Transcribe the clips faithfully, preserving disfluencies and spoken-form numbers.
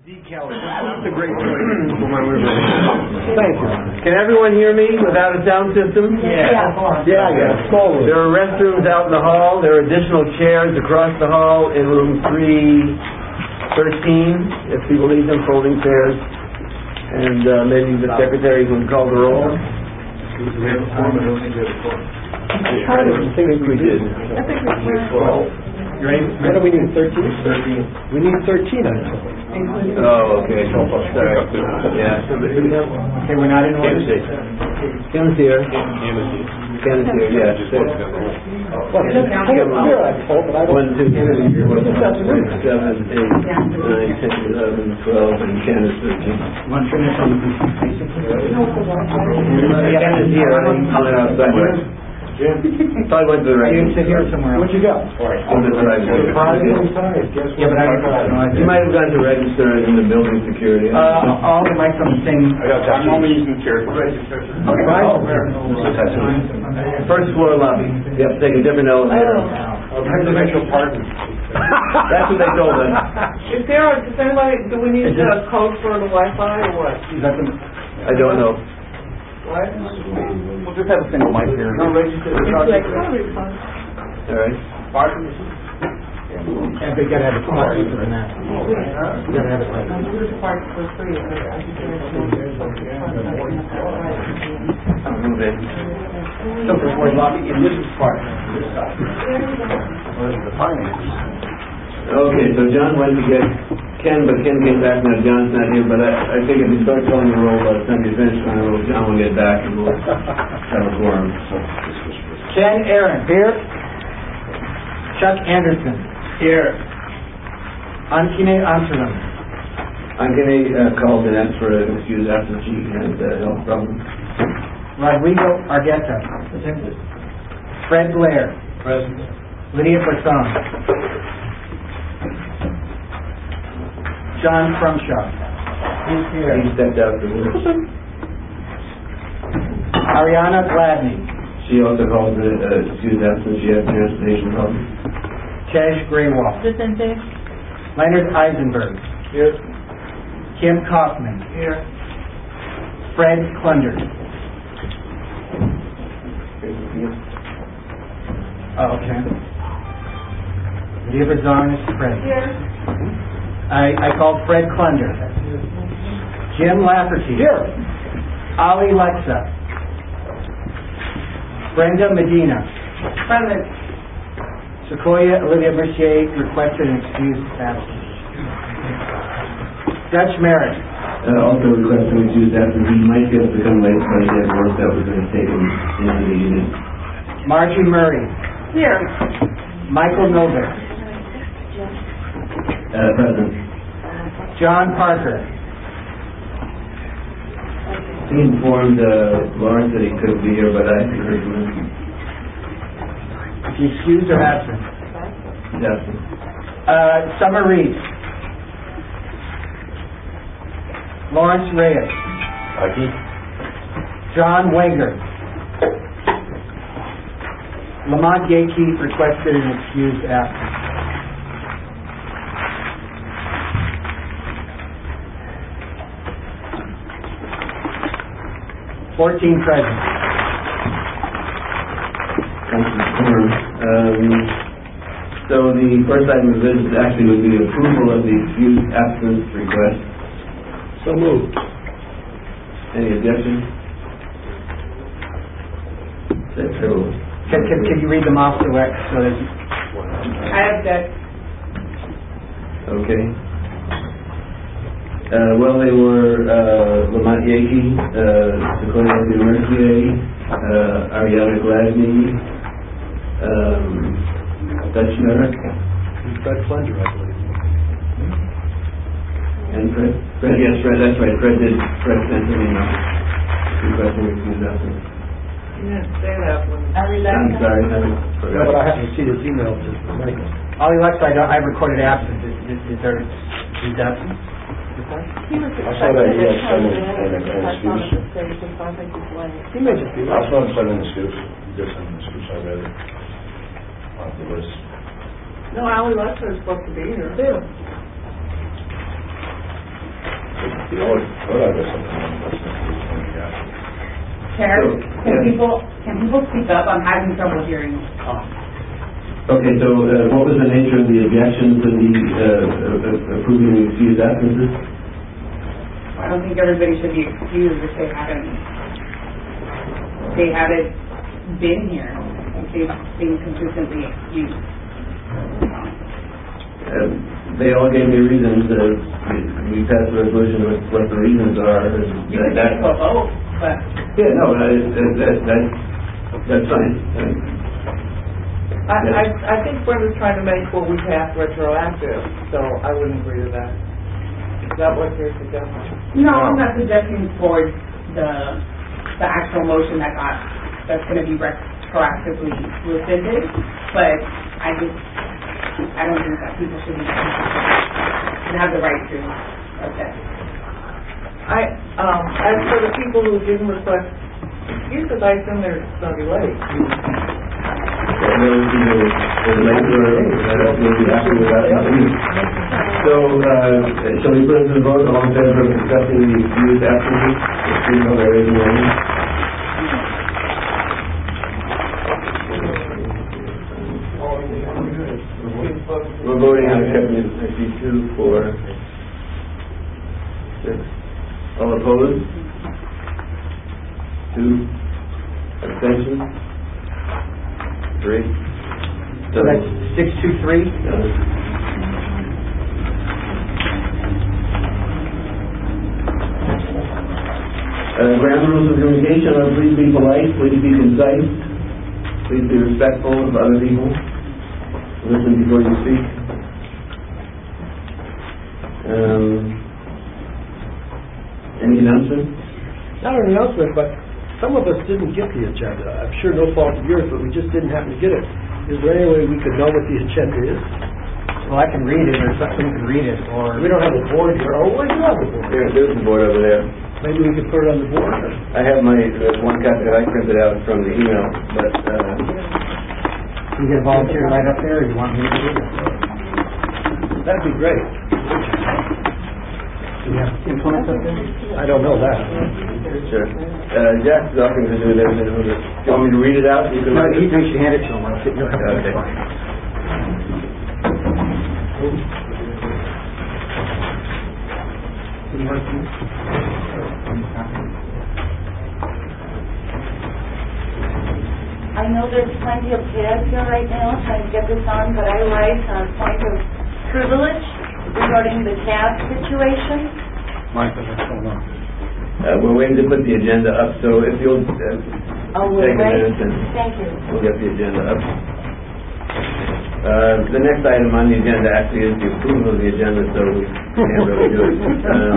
Decal. That's a great choice. Thank you. Can everyone hear me without a sound system? Yeah. Yeah, yeah. There are restrooms out in the hall. There are additional chairs across the hall in room three thirteen, if people need them, folding chairs. And uh, maybe the secretary can call the roll. I think we did. I think we did. What do we need, thirteen? thirteen. We need thirteen, I think. Oh, okay. Sorry. Yeah. Okay, we're not in order. Kim's here. Kim's here, yeah. One, two, three, four, five, six, seven, eight, nine, ten, eleven, twelve, and Ken is thirteen. Ken is here. I'll let outside. Jim? Probably went to the right. You sit here somewhere else. What'd you go? All right. Oh, that's right. Yeah, but I don't know. You might have gone to register in the building security. Uh, all the mics on the same. I got that. I'm only using character. Okay. Oh, where? First floor lobby. You have to take a different elevator. Oh. Presidential pardon. That's what they told us. Is there, a, does anybody, do we need a code for the Wi-Fi or what? Is that the, I don't know. What? we'll just have a single mic here. No, register. It's like, probably fun. All right. Pardon? Yeah, they gotta have it twice for that. You gotta have it right. I'm going to park for free. I just I'll move in. So before you lock it in this part. This side. Well, this is the finance. Okay, so John went to get Ken, but Ken came back now. John's not here, but I, I think if you start calling the roll by the time you finish calling the roll, John will get back and we'll have a quorum. So. Ken Aaron. Here. Chuck Anderson. Here. Ankine Amsterdam. Ankine uh, called and asked for an excuse after she had a uh, health problem. Rodrigo Argueta. Fred Blair. Present. Lydia Brisson. John Crumshaw. He's here. He stepped out to work. Ariana Gladney. She also called the uh, excuse absence. She had a transportation problem. Tej Graywall. Presente. Leonard Eisenberg. Here. Kim Kaufman. Here. Fred Klunder. Oh, okay. Lydia Brisson is present. Here. I, I called Fred Klunder. Jim Lafferty. Here. Ali Lexa. Brenda Medina. Present. Sequoia Olivia Mercier requested an excused absence. Dutch Merritt. Uh, also requesting an excused absence. He might be able to come late, but he had work that was going to take him into the unit. Margie Murray. Here. Michael Novak. Uh, President. John Parker. He informed uh, Lawrence that he couldn't be here, but I haven't heard from him. Is he excused or absent? He's absent. Uh, Summer Reed. Lawrence Reyes. Aquí. John Wenger. Lamont Gaykeith requested an excused absence. Fourteen present. Thank you. Um, so the first item of business actually would be approval of the excused absence request. So moved. Any objection? That's so. Can, can, can you read them off so that, so that I have that. Okay. Uh, well, they were uh, Lamont Yankee, uh, Sequoia de Mercier, uh, Ariana Gladney, um, Dutch Merrick, Fred Plunger, I believe. and Fred. Fred, yes, Fred. That's right. Fred did. Fred sent an email requesting excuse absence. You didn't say that one. I'm sorry, I forgot. No, but I haven't seen his email to Michael. Ali Lexa, I, don't, I recorded absence. Is, is, is there, is absent? He was I saw that he had sent an an excuse. He may just be. I saw him send an excuse. He did send an excuse, I read it. On the list. No, Ali Lester is supposed to be here. Yeah. You know what, what I was something on this, yeah. Chair, So, can yeah. people, can people speak up? I'm having trouble hearing. Okay, so uh, what was the nature of the objection to the uh, uh, approving the excused absences? I don't think everybody should be excused if they haven't, they haven't been here, if they've been consistently excused. Uh, they all gave me reasons. Uh, we, we passed a resolution with what the reasons are. And You could that, take a vote, but yeah, no, I, that, that, that, that's fine. Uh, I, I, I think Brenda's trying to make what we passed retroactive, so I wouldn't agree to that. Is that what you're suggesting? no, I'm not suggesting for the, the actual motion that got, that's gonna be retroactively rescinded, but I just, I don't think that people should be, should have the right to object. I, um, as for the people who didn't request excuses, I assume they're gonna be late. and those who were late or uh, will be happy with that. So, uh, shall we put it to the vote? All in favor of accepting the excused absences? Please know by raising your hand. We're voting on accepting fifty-two for six. All opposed? Two. Abstentions? Three. So that's six two three? Uh, ground rules of communication are please be polite, please be concise, please be respectful of other people, listen before you speak. Um, any announcements? Not an announcement, but some of us didn't get the agenda. I'm sure no fault of yours, but we just didn't happen to get it. Is there any way we could know what the agenda is? Well, I can read it, or someone can read it, or... We don't have a board here. Oh, we do have a board. There, there's the board over there. Maybe we could put it on the board. I have my, there's one copy that I printed out from the email, but, uh, You get a volunteer right up there, or you want me to do it? That'd be great. Do you have influence up there? I don't know that. sure. Uh, Jack's talking to do there. Do you want me to read it out? You can No, write you it. should hand it to him. I'll sit- you'll have to- Okay. Can you help me? I know there's plenty of chaos here right now trying to get this on, but I rise on a point of privilege regarding the cab situation. Martha, what's going on? Uh, we're waiting to put the agenda up, so if you'll, uh, Oh, we're take a right. minute and Thank you. we'll get the agenda up. Uh, the next item on the agenda actually is the approval of the agenda, so we can't really do it. Um,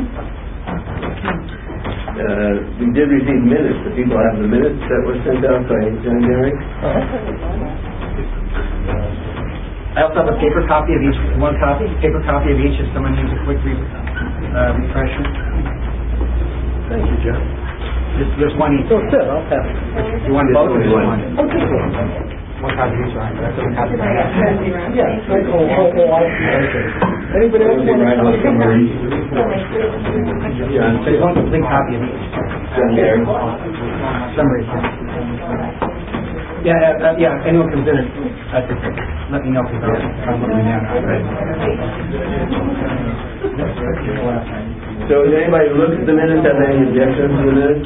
uh, we did receive minutes. The people have the minutes that were sent out by John Derrick. I also have a paper copy of each, one copy, paper copy of each if someone needs a quick re- uh, refresher. Thank you, John. Just, there's one each. So, Sid, I'll pass it. You want both or just one? Okay. One copy each, right? That's what we have to do. Yeah. Oh, oh, oh, I see. Okay. Anybody else want Right on to? summary. So you want a complete copy of each? John Derrick. Summary. Yeah, uh, uh, yeah, if anyone comes in, uh, let me know if you're, I'm looking down. So, is anybody look at the minutes, have any objections to the minutes?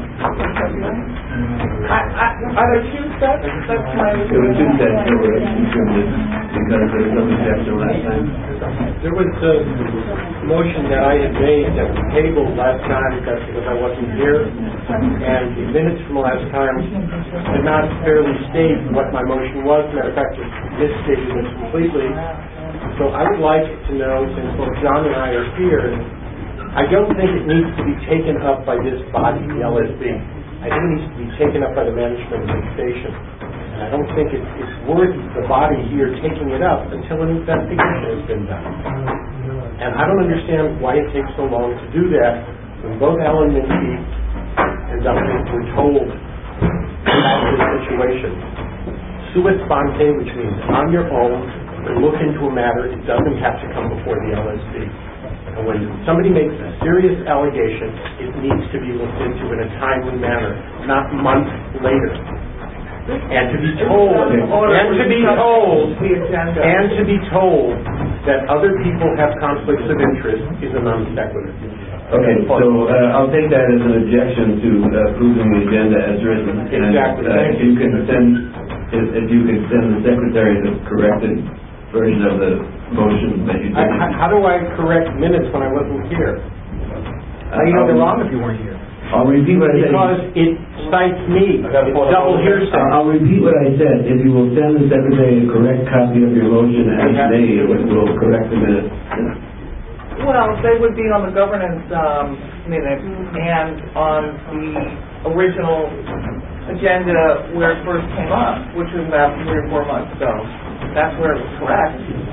I, I, are there two sets? That's my... There were two sets that were distributed because there was some objection last time. There was a motion that I had made that was tabled last time, that's because I wasn't here, and the minutes from last time did not fairly state what my motion was. Matter of fact, it misstated it completely. So I would like to know, since both John and I are here, I don't think it needs to be taken up by this body, the L S B. I think it needs to be taken up by the management of the station. And I don't think it, it's worth the body here taking it up until an investigation has been done. And I don't understand why it takes so long to do that when both Alan Minsky and Duncan were told about this situation. Sua sponte, which means on your own, to look into a matter, it doesn't have to come before the L S B. And when somebody makes a serious allegation, it needs to be looked into in a timely manner, not months later. And to be told, and to be told, The agenda. and to be told that other people have conflicts of interest is a non sequitur. Okay, so uh, I'll take that as an objection to uh, approving the agenda as written. And, Exactly. uh, Thank If you can send, if if you could send the secretary the corrected version of the motion that you I- did. I- How do I correct minutes when I wasn't here? How do you know they're wrong if you weren't here? I'll repeat what I said. Because it cites me. I got a It's photo. double hearsay. I'll repeat what I said. If you will send the secretary a correct copy of your motion as made, it will correct the minutes. Well, they would be on the governance um, minutes and on the original agenda where it first came up, which was about three or four months ago. That's where it was correct.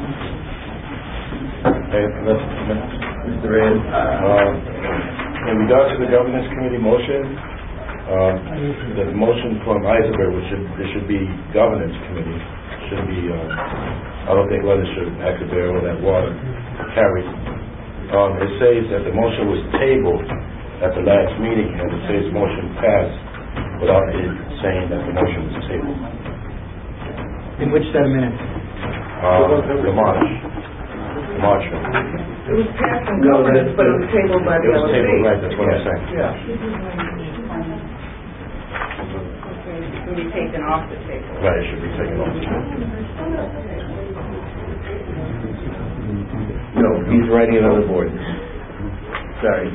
Okay, let's, let's, Mister Reyes? uh, in regards to the governance committee motion, uh, the motion from Eisenberg, which should, there should be governance committee, should be, uh, I don't think letters should actually bear all that water carried. Um, it says that the motion was tabled at the last meeting, and it says motion passed without it saying that the motion was tabled. In which set of minutes? Uh, the March, the March one. It was passed in No, governance, that's- but it was tabled by the It was L S C. tabled, right, that's what I'm saying. Yeah. Will be taken off the table. Right, it should be taken off. No, he's writing it on the board. Sorry.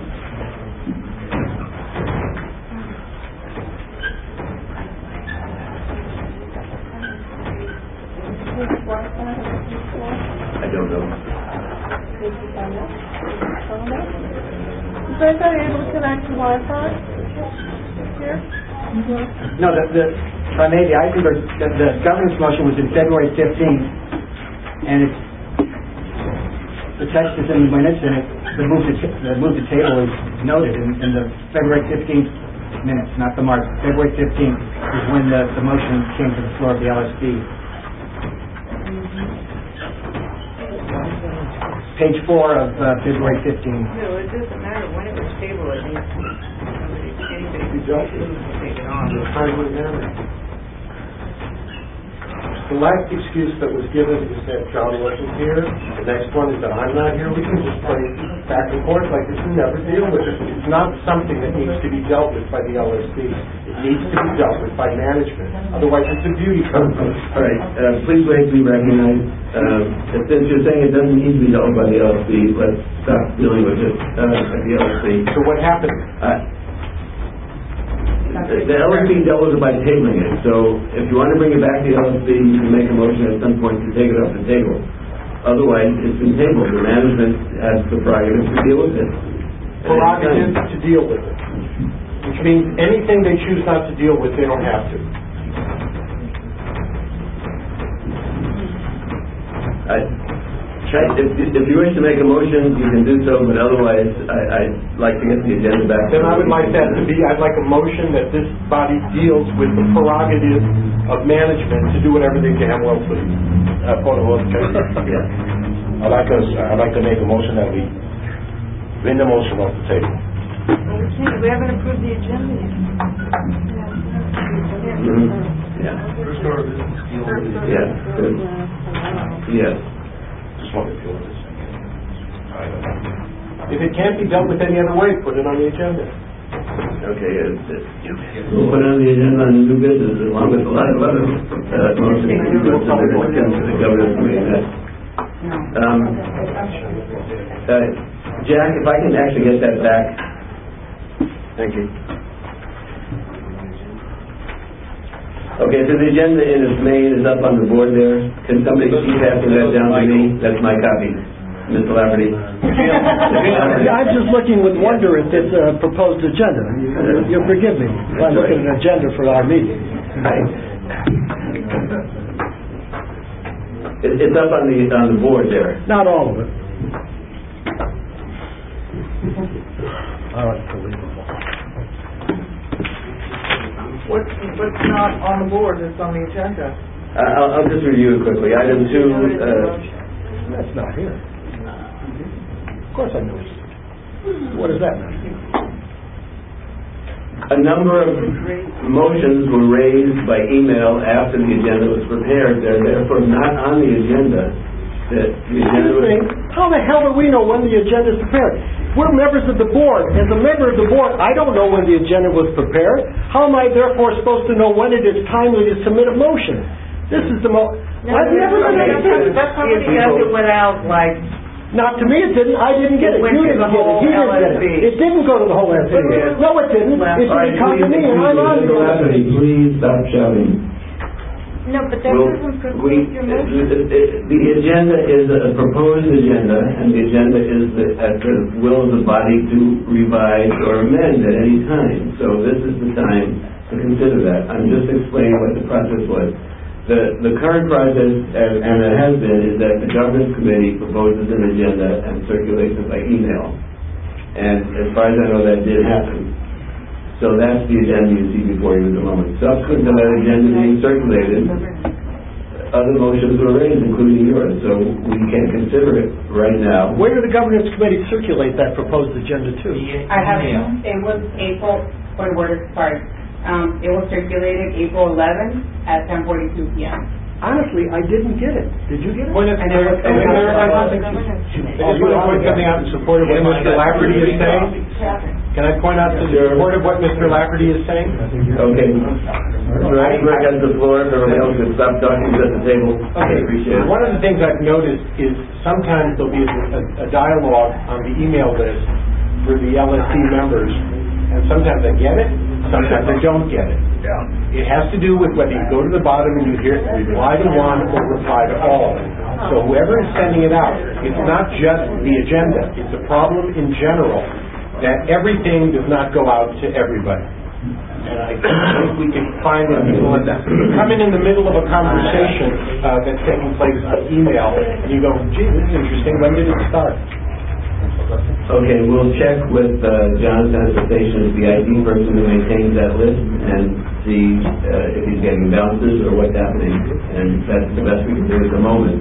I don't know. Is anybody able to connect to Wi-Fi here? No, the, the, if I may, the Eisenberg, the, the governance motion was in February fifteenth, and it's, the text is in the minutes, and it, the move to, ta- the move to table is noted in, in the February fifteenth minutes, not the March. February fifteenth is when the, the motion came to the floor of the L S D. Page four of uh, February fifteenth. No, it doesn't matter when it was tabled, I think somebody, anybody could take it on. In a timely manner. The last excuse that was given is that John wasn't here. The next one is that I'm not here. We can just play back and forth like this and never deal with it. It's not something that needs to be dealt with by the L S D. It needs to be dealt with by management. Otherwise, it's a beauty contest. All right, uh, please wait to be recognized. Um, Since you're saying it doesn't need to be dealt by the L S D, let's stop dealing with it uh, at the L S D. So what happened? Uh, The the L S D dealt with it by tabling it, so if you want to bring it back to the L S D, you can make a motion at some point to take it off the table. Otherwise, it's been tabled. The management has the prerogative to deal with it. Prerogative to deal with it. Which means anything they choose not to deal with, they don't have to. I- If if you wish to make a motion, you can do so, but otherwise, I- I'd like to get the agenda back. Then I would like that to be, I'd like a motion that this body deals with the prerogative of management to do whatever they damn well please. Uh, point of order, Chairman. Yeah. I'd like us, I'd like to make a motion that we bring the motion off the table. Okay, we haven't approved the agenda yet. Mhm. Yeah. Yeah, good. Yes. Just want to deal with this. I don't know. If it can't be dealt with any other way, put it on the agenda. Okay, uh, we'll put it on the agenda on new business along with a lot of other uh, motions to go to the the governance committee. That- Um, uh, Jack, if I can actually get that back. Thank you. Okay, so the agenda in its main is up on the board there. Can somebody keep passing that down to me? That's my copy. Mister Lafferty. I'm just looking with wonder at this uh, proposed agenda. You- You'll forgive me. I'm looking at an agenda for our meeting. It- It's up on the, on the board there. Not all of it. Unbelievable. What's, what's not on the board is on the agenda. Uh, I'll, I'll just review it quickly. Item two, uh, That's not here. Of course I noticed it. What does that mean? A number of motions were raised by email after the agenda was prepared. They're therefore not on the agenda. That the agenda was... Excuse me, how the hell do we know when the agenda is prepared? We're members of the board. As a member of the board, I don't know when the agenda was prepared. How am I therefore supposed to know when it is timely to submit a motion? This is the mo... I've never been understood. That's how the agenda went out, like, Not to me, it didn't. I didn't get it. It went You to didn't the get it. whole He didn't get L S B. it. It didn't go to the whole L S B. No, it didn't. It didn't come to me, and I'm on the L S B. Please stop shouting. No, but that Well, doesn't we, preclude your motion. the the agenda is a proposed agenda, and the agenda is the- at the will of the body to revise or amend at any time. So this is the time to consider that. I'm just explaining what the process was. The, the current process, and and it has been, is that the governance committee proposes an agenda and circulates it by email. And as far as I know, that did happen. So that's the agenda you see before you at the moment. Subsequent to that agenda being circulated, other motions were raised, including yours, so we can consider it right now. Where did the governance committee circulate that proposed agenda to? I have, it was April, point of order, sorry. Um, it was circulated April eleventh at ten forty-two p m Honestly, I didn't get it. Did you get it? Point of, And there was- I just want to point something out in support of what Mister Lafferty is saying. Can I point out in support of what Mister Lafferty is saying? Okay. Mister Eisenberg has the floor, if everybody else could stop talking at the table. I appreciate it. One of the things I've noticed is sometimes there'll be a, a dialogue on the email list for the L S C members, and sometimes I get it, sometimes I don't get it. It has to do with whether you go to the bottom and you hear reply to one or reply to all. So whoever is sending it out, it's not just the agenda, it's a problem in general that everything does not go out to everybody. And I think we can find that people that come in in the middle of a conversation uh, that's taking place on email, and you go, gee, this is interesting, when did it start? Okay, we'll check with uh, John Sanitation, the I T person who maintains that list, and see uh, if he's getting bounces or what's happening, and that's the best we can do at the moment.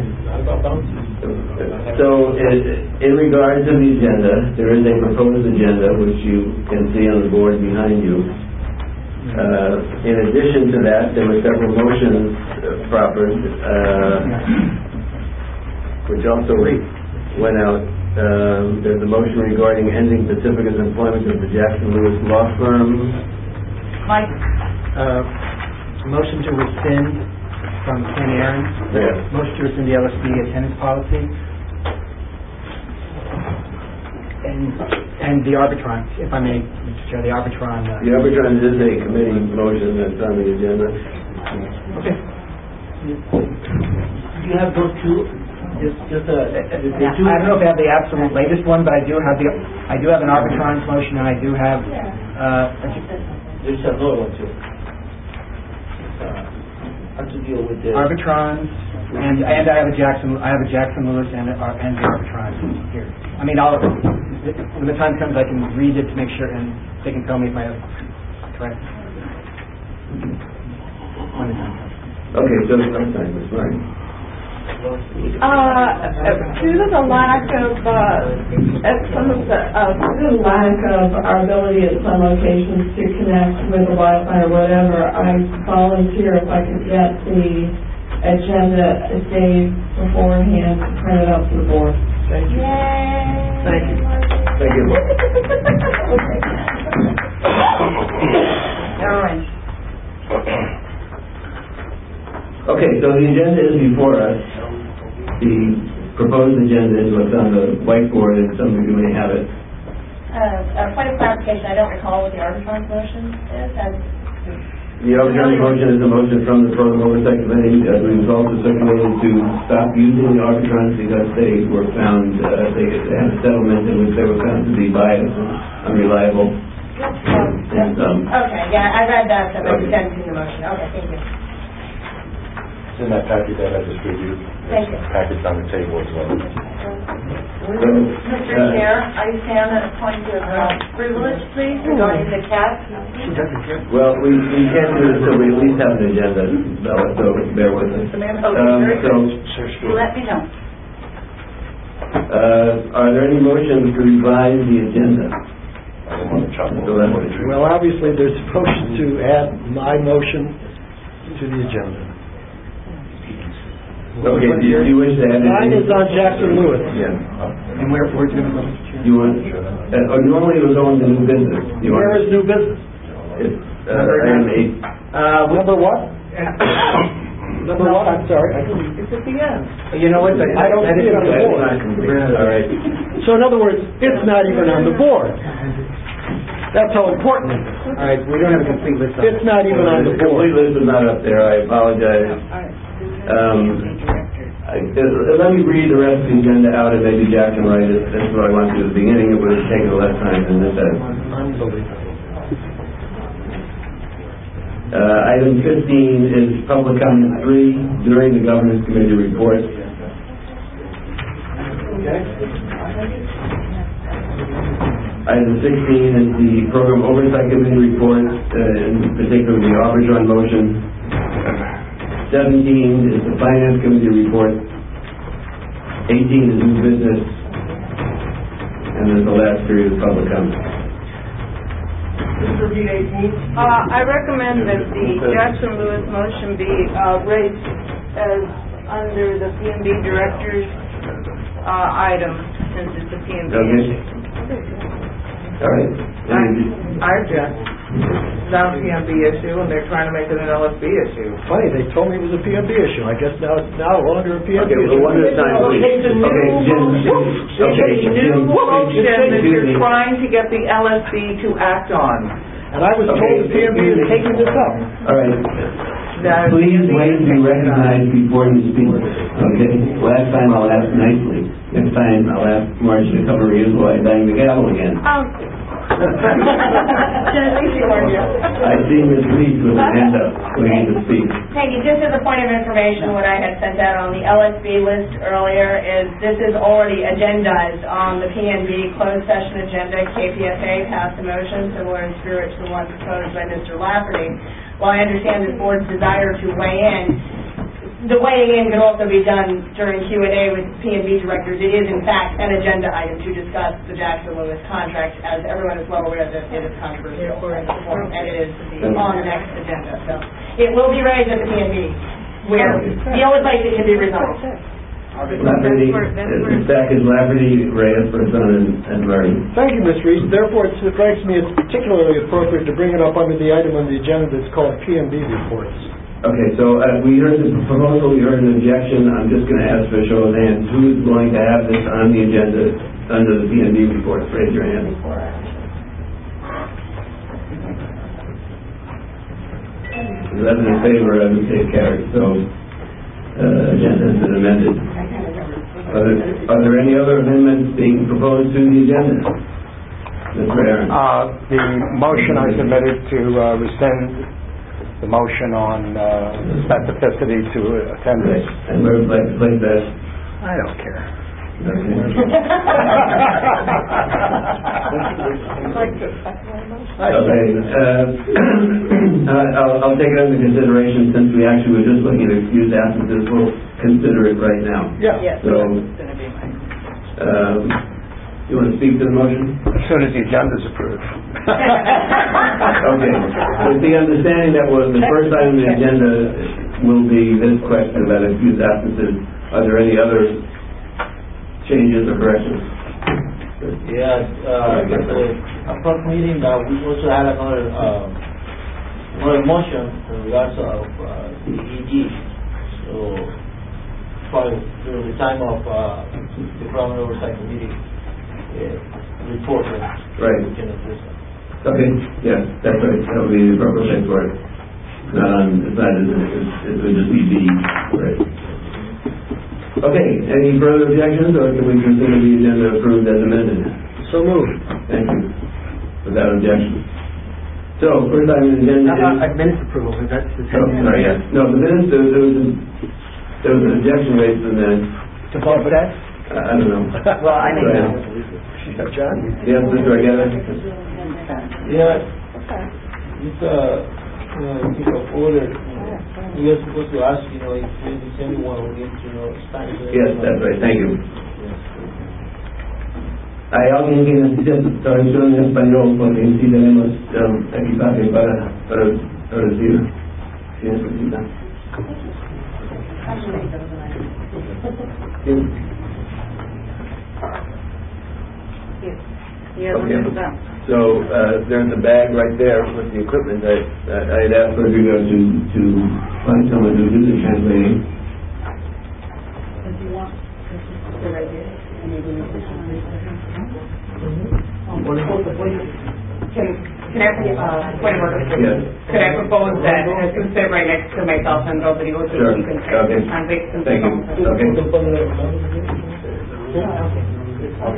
So, in, in regard to the agenda, there is a proposed agenda which you can see on the board behind you. Uh, in addition to that, there were several motions uh, proffered, uh, which also went out. Um, there's a motion regarding ending Pacifica's employment of the Jackson Lewis Law Firm. Mike, uh, motion to rescind from Ken Aaron. Yes. Motion to rescind the L S B attendance policy. And, and the Arbitron, if I may, Mister Chair, the Arbitron. uh, The Arbitron is a committee motion that's on the agenda. Okay. Do you have those two? Just, just a, the the two, I don't know if I have the absolute latest one, but I do have the, I do have an Arbitron motion, and I do have, uh, a- There's another one too. How to deal with the... Arbitrons, and, and I have a Jackson, I have a Jackson Lewis and, a- and the Arbitron here. I mean, I'll, when the time comes, I can read it to make sure, and they can tell me if I have correct. When the time comes. Okay, so I'm sorry, Miz Martin. Uh, due to the lack of, uh, at some of the, uh, due to the lack of our ability at some locations to connect with the Wi-Fi or whatever, I volunteer if I could get the agenda a day beforehand to print it up to the board. Thank you. Yay! Thank you. Thank you. Orange. Okay, so the agenda is before us. The proposed agenda is what's on the whiteboard, and some of you may have it. Uh, a point of clarification, I don't recall what the Arbitron motion is. and- The Arbitron motion is a motion from the Program Oversight Committee. Uh, it was also circulated to stop using the Arbitrons because they were found, uh, they they had a settlement in which they were found to be biased and unreliable. And, um, Okay, yeah, I read that, so Okay. I sent in the motion. Okay, thank you. It's in that packet that I distributed. Thank you. Packets on the table as well. so, Mister uh, Chair, I stand on a point of uh, privilege, please, regarding the cat. Well, we, we can't do this until we at least have an agenda, Bella, so bear with us. Okay, Um, very so, good. Let me know. Uh, are there any motions to revise the agenda? I don't want to chop So that's what it is. Well, obviously, there's a motion to add my motion to the agenda. Okay, do you, do you wish to add Mine anything? is on Jackson Lewis. Yeah. And where, where's it going to go, Mister Chairman? You want, uh, oh, normally it was on the new business. You want- Where is new business? It's, uh, item eight. Uh, Number what? Number what? I'm sorry. I couldn't- It's at the end. You know what? that- I don't that see it is- on the That's board. not complete. All right. So in other words, it's not even on the board. That's how important it is. All right, we don't have a complete list on It's not even on the The complete board. list is not up there, I apologize. Um, I- uh, let me read the rest of the agenda out and maybe Jack can write it. That's what I wanted to do at the beginning. It would have taken less time than this has. Unbelievable. Uh, item fifteen is public comment three during the governance committee report. Item sixteen is the program oversight committee report, uh, in particular the Arbitron motion. seventeen is the finance committee report. eighteen is new business. And then the last period is public comment. Just repeat eighteen. Uh, I recommend that the Jackson Lewis motion be, uh, raised as under the P and B director's, uh, item, since it's a P and B Okay. issue. All right. Any- I object. It's not a P M B issue, and they're trying to make it an L S B issue. Funny, they told me it was a P M B issue. I guess now it's now under a P M B Okay, issue. well, one at a time, please. It's a new Okay, Jim, Jim, It's okay, a new Jim, motion that excuse you're me. trying to get the L S B to act on. And I was told Okay, the P M B is taking this up. All right. That- Please wait to be recognized before you speak, okay? Last time I'll ask nicely. Next time I'll ask Marge to cover ears while I bang the gavel again. Um, I see Miz Reed with her hand up, waiting to speak. Peggy, just as a point of information, what I had sent out on the L S B list earlier is this is already agendized on the P N B closed session agenda. K P F A passed a motion similar in spirit to the one proposed by Mister Lafferty. While I understand this board's desire to weigh in, the weighing in can also be done during Q and A with P and B directors. It is in fact an agenda item to discuss the Jackson Lewis contract, as everyone is well aware that it is controversial and it is on the next agenda. So it will be raised at the P and B, where the only place it can be resolved. Lafferty, the stack is Lafferty, Reyes, Person, and and Murray. Thank you, Miz Reed. Therefore, it strikes me as particularly appropriate to bring it up under the item on the agenda that's called P M B reports. Okay, so uh, we heard the proposal, we heard an objection. I'm just going to ask for a show of hands. Who is willing to have this on the agenda under the P and B reports? Raise your hand. Eleven in favor, I would say carried. So, uh, agenda has been amended. Are there, are there any other amendments being proposed to the agenda? Mister Aaron? Uh, the motion I submitted to uh, rescind the motion on uh, specificity to attend this. And where would like to place that? I don't care. Okay. Okay, uh, I'll, I'll take it under consideration since we actually were just looking at excused absences. We'll consider it right now. Yeah. Yes, So, um, you want to speak to the motion? As soon as the agenda is approved. Okay. With the understanding that was the first item on the agenda will be this question about excused absences. Are there any other changes or corrections? Yeah, uh, at the upfront meeting, uh, we also had another, uh, another motion in regards of, uh, the E G. So, probably during the time of, uh, the Department Oversight Committee, uh, report, uh, Right. we can address that. Okay, yes, that's right. That would be the proper place for it. It's not on, it's not, it's, it would just be B, right? Okay, any further objections, or can we consider the agenda approved as amended? So moved. Thank you. Without objection. So, first item on the agenda How about is... uh, minutes approval? Is that the Oh, same? sorry, yes. No, the minutes, there, there was, a, there was an objection raised to the minutes. To vote for that? Uh, I don't know. Well, I think Go so. ahead. John? Yes, Mister Aguirre? Yeah, it's, uh, you know, I think of order, we are supposed to ask, you know, if there's anyone who needs, you know, Spanish. Yes, that's right, thank you. ¿Hay alguien que necesita traducción en español? Porque sí tenemos um, equipaje para, para traducir, si necesita. Sí. Okay. So uh, there's a bag right there with the equipment. I, uh, I'd ask for you to, to find someone to do the translating. If you want, the right here, and maybe we can Can, can I, uh, point of order? Yes. Could I propose that it can sit right next to myself and Rodrigo, so Sure. he can Okay. translate some. Thank you. Okay. All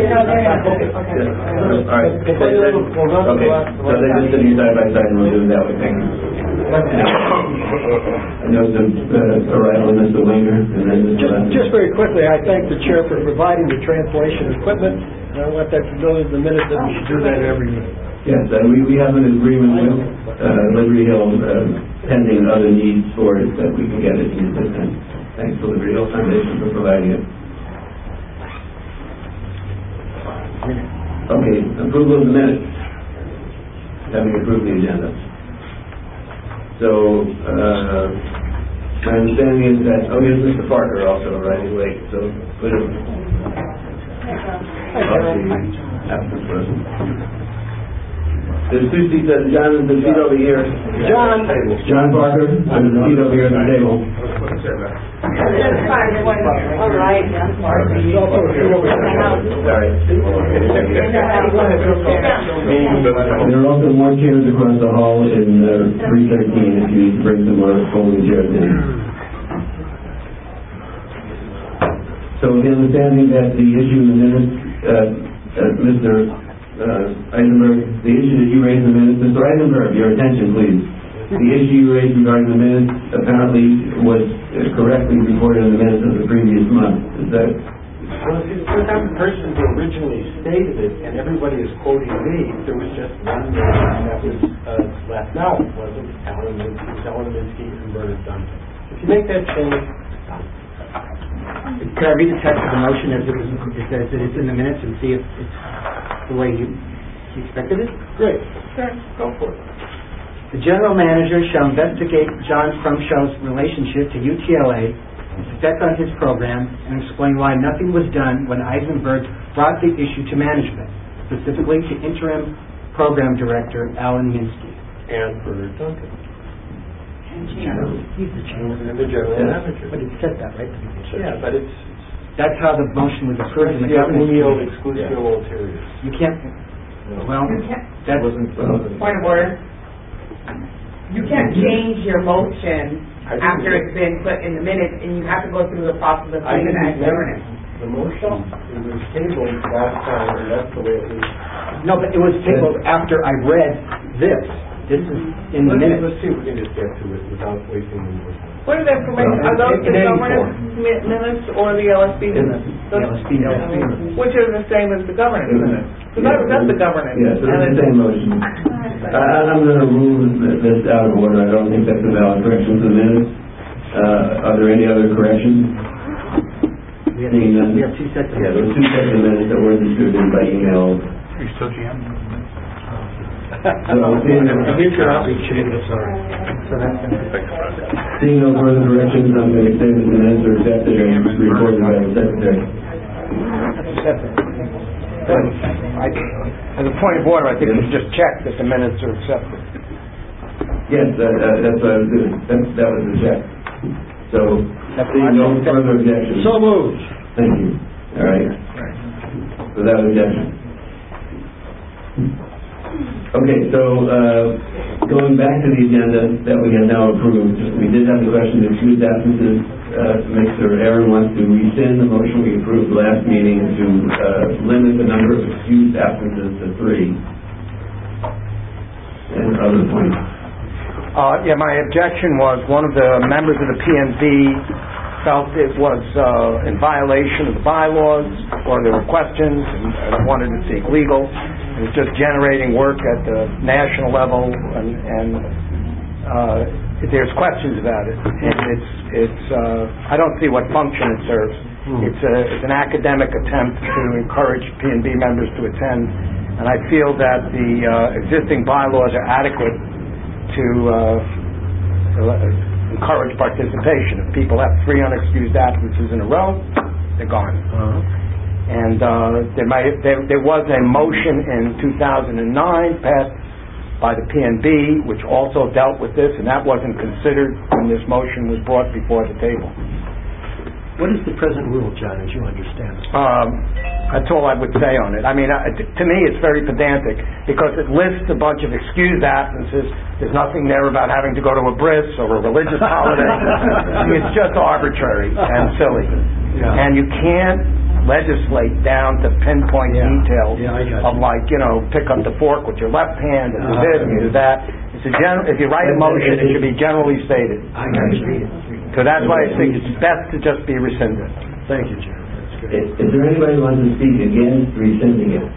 right. Okay. So they just sitting side by side and we'll do it that way. Thank you. I know the uh, arrival of Mister Winger and then Mister Just, just very quickly, I thank the chair for providing the translation equipment. And I want that to know in the minute that we should do that every minute. Yes, uh, we, we have an agreement with uh, Liberty Hill uh, pending other needs for it that we can get it in this time. Thanks to Liberty Hill Foundation for providing it. Okay, approval of the minutes. Having approved the agenda. So, uh, my understanding is that, oh, here's Mister Parker also, right, he's late, so put him. Absent person. There's two seats, uh, John is the seat over here. John. John Parker, there's a seat over here at the table. All right, John Parker. Sorry. There are also more chairs across the hall in uh, three thirteen if you need to bring some more folding chairs in. So with the understanding that the issue in the minutes, uh, uh, Mister Uh, Eisenberg, the issue that you raised in the minutes, Mister Eisenberg, your attention please. The issue you raised regarding the minutes apparently was uh, correctly reported in the minutes of the previous month. Is that? Well, see, the first person who originally stated it, and everybody is quoting me, there was just one name that was uh, left out. It wasn't Alan Minsky, it was Ellen Minsky and Bernard Duncan. If you make that change, Could I read the text of the motion as it was, as it is in the minutes and see if it's the way you, you expected it? great. Sure, go for it. The general manager shall investigate John Frumshow's relationship to U T L A, its effect on his program, and explain why nothing was done when Eisenberg brought the issue to management, specifically to interim program director Alan Minsky. And Bernard Duncan. He's the chairman. And the general manager. But it said that, right? Yeah, but it's... That's how the motion was approved in the Yeah, governance unio committee. exclusio ulterior. You can't, well, that wasn't... Point of order. You can't change your motion after it's been put in the minutes, and you have to go through the process of I doing that didn't governance. The motion, it was tabled last time, and that's the way it was. no, but it was tabled after I read this. This is in the Let's- minutes. Let's see if we can just get to it without wasting more time. What is information, are those the governance mi- minutes or the L S B minutes? The L S B minutes. Which are the same as the governance minutes? Because I was at the governance. Yes, it's and the it's- same motion. I, I'm going to rule this- this out of order. I don't think that's a valid correction to the minutes. Uh, are there any other corrections? We have, Seeing none. we have two sets of Yeah, there were two sets of minutes that were distributed by email. Are you still G M? So, seeing, Here's your outreach committee, sorry. So that's gonna... seeing no further corrections, I'm going to say that the minutes are accepted and reported by the secretary. I- As a point of order, I think we should just check that the minutes are accepted. Yes, uh, uh, that's what I was doing. That, that was the check. So, seeing no further objections. So moved. Thank you. All right. Without objection. Okay, so, uh, going back to the agenda that we have now approved, we did have the question of excused absences. Uh, Mister Aaron wants to rescind the motion we approved last meeting to, uh, limit the number of excused absences to three. And other points. Uh, yeah, my objection was one of the members of the P N Z felt it was uh, in violation of the bylaws, or there were questions, and, and wanted to seek legal. It was just generating work at the national level, and, and uh, there's questions about it. And it's, it's. Uh, I don't see what function it serves. It's a, it's an academic attempt to encourage P and B members to attend, and I feel that the uh, existing bylaws are adequate to uh, encourage participation. If people have three unexcused absences in a row, they're gone. Uh-huh. And uh, there, might, there, there was a motion in two thousand nine passed by the P and B, which also dealt with this, and that wasn't considered when this motion was brought before the table. What is the present rule, John, as you understand it? Um, that's all I would say on it. I mean, uh, t- to me, it's very pedantic because it lists a bunch of excused absences. There's nothing there about having to go to a bris or a religious holiday. It's just arbitrary and silly. Yeah. And you can't legislate down to pinpoint Yeah. details Yeah, I got of you. like, you know, pick up the fork with your left hand and do Uh, this and do that. It's a gen- if you write a motion, it should be generally stated. I got you. So that's why I think it's best to just be rescinded. Thank you, John. That's good. Is, is there anybody who wants to speak against rescinding it?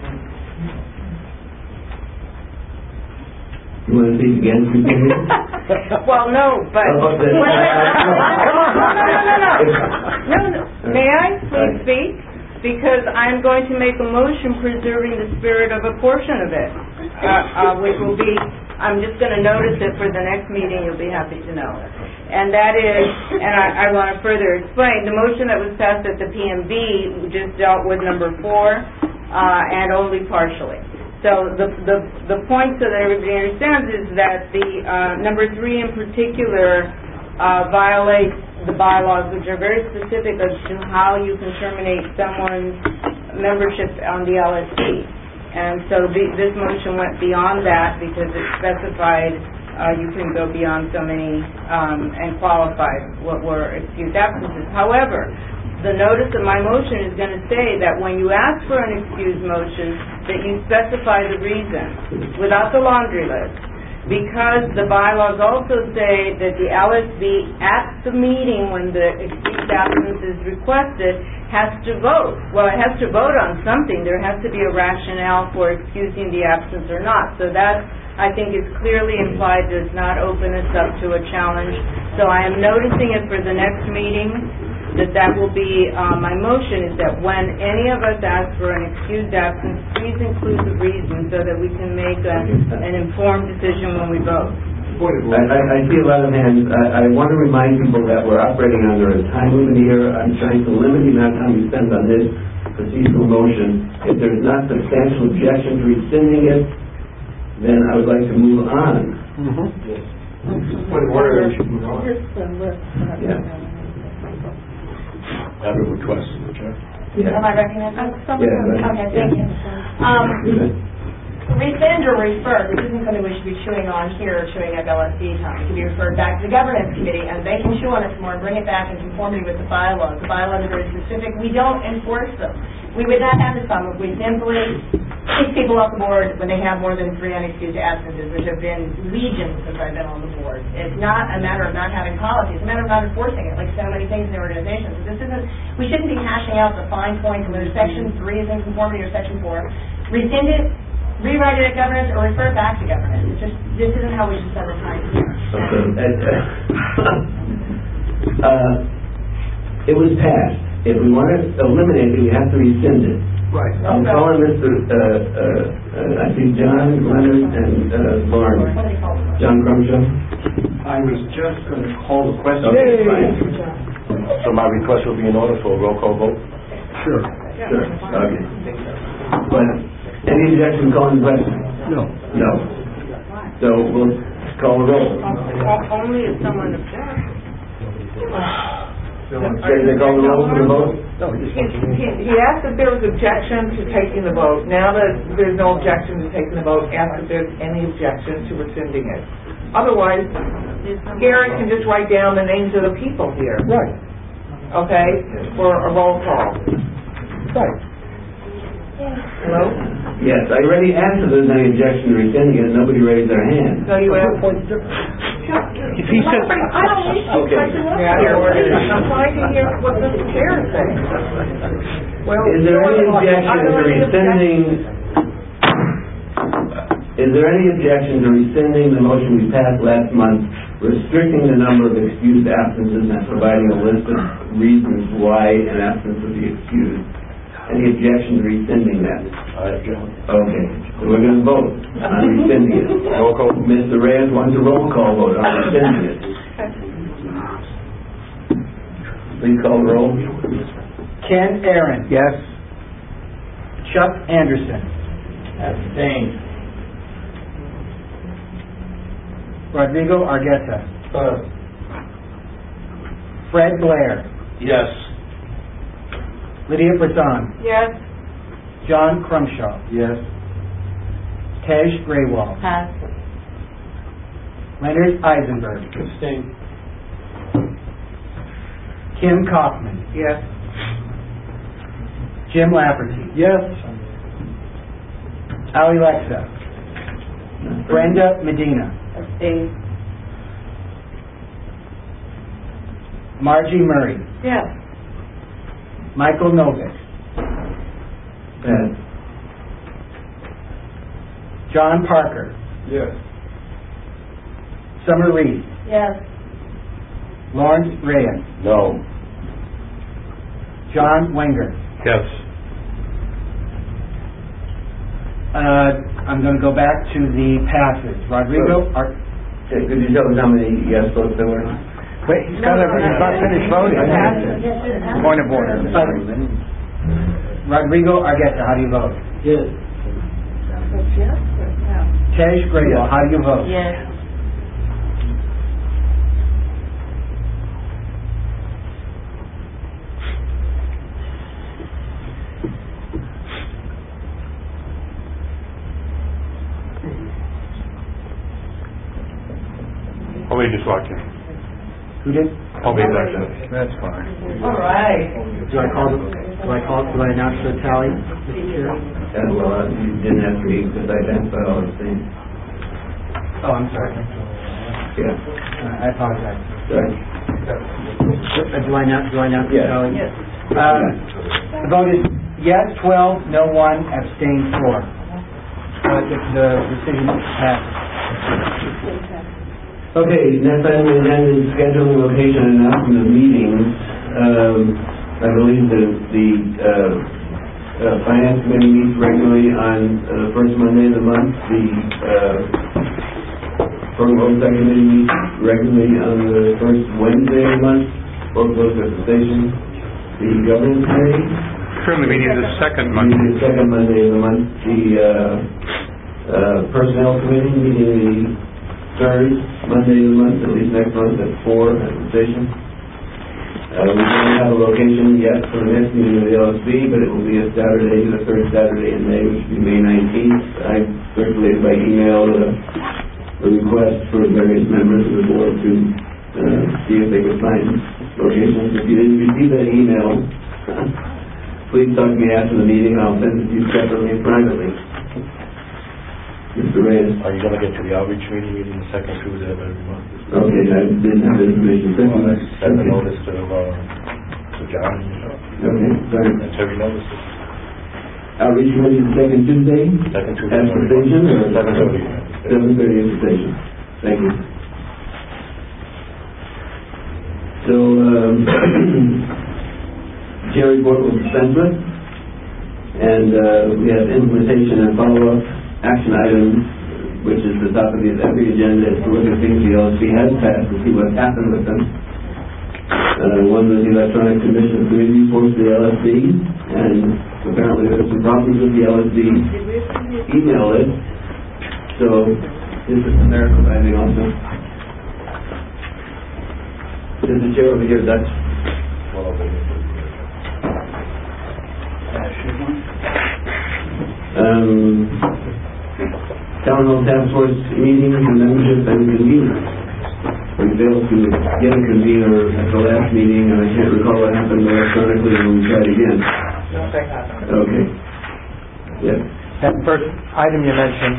You want to speak against rescinding it? Well, no, but... Oh, then- Wait, wait, come on, no, no, no, no, no. No, no. May I please speak? Because I'm going to make a motion preserving the spirit of a portion of it, uh, uh, which will be, I'm just going to notice it for the next meeting, you'll be happy to know. And that is, and I, I want to further explain, the motion that was passed at the P M B just dealt with number four, uh, and only partially. So the, the, the point so that everybody understands is that the, uh, number three in particular, uh, violates the bylaws, which are very specific as to how you can terminate someone's membership on the L S C. And so the, this motion went beyond that because it specified uh, you can go beyond so many um, and qualified what were excused absences. However, the notice of my motion is going to say that when you ask for an excused motion, that you specify the reason without the laundry list. Because the bylaws also say that the L S B at the meeting when the excused absence is requested has to vote. Well, it has to vote on something. There has to be a rationale for excusing the absence or not. So that, I think, is clearly implied, does not open us up to a challenge. So I am noticing it for the next meeting, that that will be, uh, my motion is that when any of us ask for an excused absence, please include the reason so that we can make a, an informed decision when we vote. I, I, I see a lot of hands. I, I want to remind people that we're operating under a time limit here. I'm trying to limit the amount of time we spend on this procedural motion. If there's not substantial objection to rescinding it, then I would like to move on. Mm-hmm. Yes. Point of order, we should move on. Yeah. I have a request, Chair. Yeah. Am I recognized? Yeah, right. Okay, thank you. Um, rescind or refer, this isn't something we should be chewing on here or chewing up L S D time. It can be referred back to the governance committee, and they can chew on it some more and bring it back in conformity with the bylaws. The bylaws are very specific. We don't enforce them. We would not have this problem if we simply kick people off the board when they have more than three unexcused absences, which have been legions since I've been on the board. It's not a matter of not having policy. It's a matter of not enforcing it, like so many things in the organization. So this isn't, we shouldn't be hashing out the fine points of whether Section three is in conformity or Section four. Rescind it, rewrite it at governance, or refer it back to governance. It's just, this isn't how we should spend our time here. Okay. Uh, it was passed. If we want to eliminate it, we have to rescind it. Right. I'm calling Mister Uh, uh, uh, I see John, Leonard, and uh, Lauren. John Crumshaw. I was just going to call the question. Okay, fine. So my request will be in order for a roll call vote? Sure. Sure. Okay. But any objection to calling the question? No. No. So we'll call the roll. Only if someone objects. Should they call the roll for the vote? No, just He, he he asked if there was objection to taking the vote. Now that there's no objection to taking the vote, ask if there's any objection to rescinding it. Otherwise, Gary can just write down the names of the people here, Right. okay, for a roll call. Right. Hello? Yes, I already asked if there's any objection to rescinding it, and nobody raised their hand. So you asked. If he says, I don't need to Okay. question up here. I'm trying to hear what the chair is saying. Well, Is there any objection to rescinding, is there any objection to rescinding the motion we passed last month restricting the number of excused absences and providing a list of reasons why an absence would be excused. Any objection to rescinding that? Okay, so we're going to vote on rescinding it. Roll call. Mister Reyes wants a roll call vote on rescinding it. Please call the roll. Ken Aaron. Yes. Chuck Anderson. Abstain. Rodrigo Argueta. Uh, Fred Blair. Yes. Lydia Brazan. Yes. John Crumshaw. yes. Tej Graywall. Pass. Leonard Eisenberg. Abstain. Kim Kaufman. Yes. Jim Lafferty. Yes. Ali Lexa. Brenda Medina. Abstain. Margie Murray. Yes. Michael Novick. Pass. John Parker. Yes. Summer Reed. Yes. Lawrence Reyes. No. John Wenger. Yes. Uh, I'm going to go back to the passes. Rodrigo. Ar- Okay, could you tell us how many yes votes there were? Wait, he's got to, he's not finished voting. Point of order. Rodrigo Argueta, how do you vote? Yes. Yes or no? Tej Graywall, how do you vote? Yes. I'll leave this watching. Who did? I'll leave that then. That's fine. All right. Do I call, the- do I call, do I announce the tally, Mister Chair? Uh, well, uh, you didn't have to read because I identified all the things. Oh, I'm sorry. Yeah, Uh, I apologize. sorry. Uh, Do I announce, do I announce the Yes. tally? Yes. Um, The vote is yes, twelve, no one, abstain, four. Uh, The the decision passes. Okay, next item on the agenda is scheduling, location, and announcement of meetings. Um, I believe the, the, uh, uh, finance committee meets regularly on, uh, the first Monday of the month. The, uh, program oversight committee meets regularly on the first Wednesday of the month, both those at the station. The governance committee Currently meeting the second meeting Monday. the second Monday of the month. The, uh, uh, personnel committee meeting the third Monday of the month, at least next month at four at the station. Uh, we don't have a location yet for the next meeting of the L S B, but it will be a Saturday, the third Saturday in May, which will be May nineteenth. I circulated by email a, a request for various members of the board to uh, see if they could find locations. If you didn't receive that email, please talk to me after the meeting. I'll send it to you separately and privately. Mister Reyes. Are you going to get to the outreach meeting, meeting the second Tuesday of every month? Okay, I didn't have the information. Thank Well, you. I sent a notice to, uh, to John, Okay, sorry. and Terry noticed it. Outreach committee is the second Tuesday Second Tuesday. at of the every station, month. or? Seven thirty. Seven thirty at the station. Thank you. So, um, chair report was dispensed with, and, uh, we have implementation and follow-up action items, which is the top of the, every agenda, is to look at things the L S B has passed to see what's happened with them. Uh, one was the electronic submission of community reports to the L S B, and apparently there are some problems with the L S B email list. So, this is there providing also. This is the chair over here, Dutch. Well, okay. Um, Town Hall Task Force meetings and membership and conveners. We failed to get a convener at the last meeting, and I can't recall what happened electronically when we tried again. Nothing happened. Okay. Yes. That first item you mentioned,